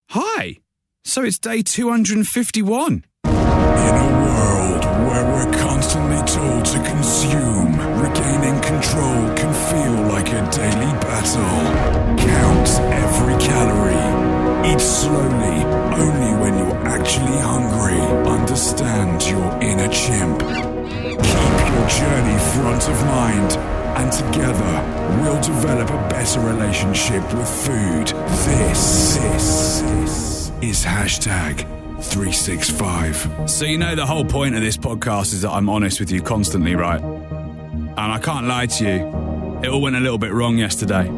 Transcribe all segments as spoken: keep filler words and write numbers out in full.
Hi. So it's day two hundred fifty-one. In a world where we're constantly told to consume, regaining control can feel like a daily battle. Count every calorie. Eat slowly, only when you're actually hungry. Understand your inner chimp. Keep your journey front of mind, and together we'll develop a better relationship with food. This, this, this is hashtag three sixty-five. So you know the whole point of this podcast is that I'm honest with you constantly, right? And I can't lie to you, it all went a little bit wrong yesterday.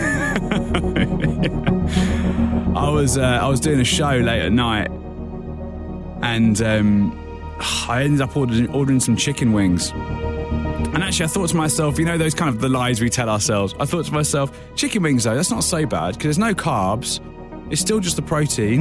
I was uh, I was doing a show late at night, and um, I ended up ordering, ordering some chicken wings. And actually I thought to myself, you know those kind of the lies we tell ourselves, I thought to myself, chicken wings though, that's not so bad because there's no carbs, it's still just the protein.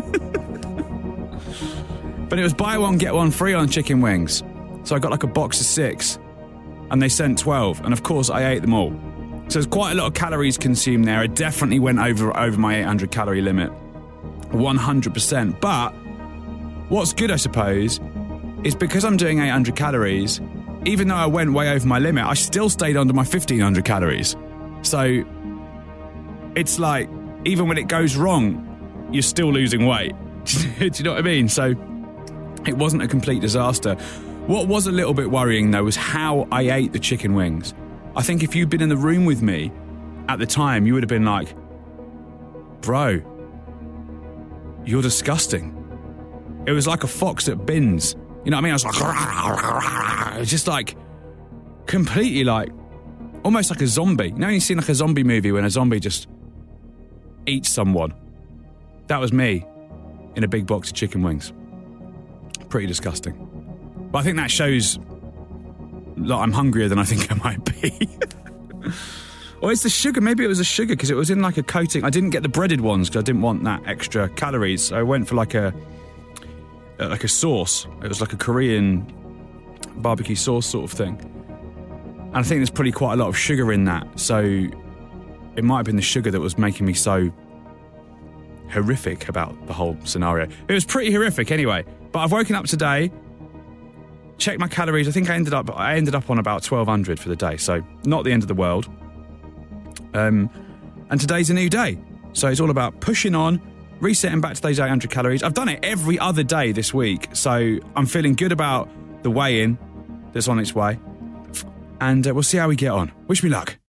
But it was buy one get one free on chicken wings, so I got like a box of six and they sent twelve, and of course I ate them all. So there's quite a lot of calories consumed there. I definitely went over over my eight hundred calorie limit, one hundred percent. But what's good, I suppose, is because I'm doing eight hundred calories, even though I went way over my limit, I still stayed under my fifteen hundred calories. So it's like, even when it goes wrong, you're still losing weight. Do you know what I mean? So it wasn't a complete disaster. What was a little bit worrying, though, was how I ate the chicken wings. I think if you'd been in the room with me at the time, you would have been like, bro, you're disgusting. It was like a fox at bins. You know what I mean? I was like, it was just like, completely like, almost like a zombie. You know when you've seen like a zombie movie when a zombie just eats someone? That was me in a big box of chicken wings. Pretty disgusting. But I think that shows that I'm hungrier than I think I might be. Or it's the sugar. Maybe it was the sugar because it was in like a coating. I didn't get the breaded ones because I didn't want that extra calories. So I went for like a like a sauce. It was like a Korean barbecue sauce sort of thing. And I think there's probably quite a lot of sugar in that. So it might have been the sugar that was making me so horrific about the whole scenario. It was pretty horrific anyway. But I've woken up today, checked my calories. I think I ended up I ended up on about twelve hundred for the day. So not the end of the world. Um, and today's a new day. So it's all about pushing on, resetting back to those eight hundred calories. I've done it every other day this week. So I'm feeling good about the weigh-in that's on its way. And uh, we'll see how we get on. Wish me luck.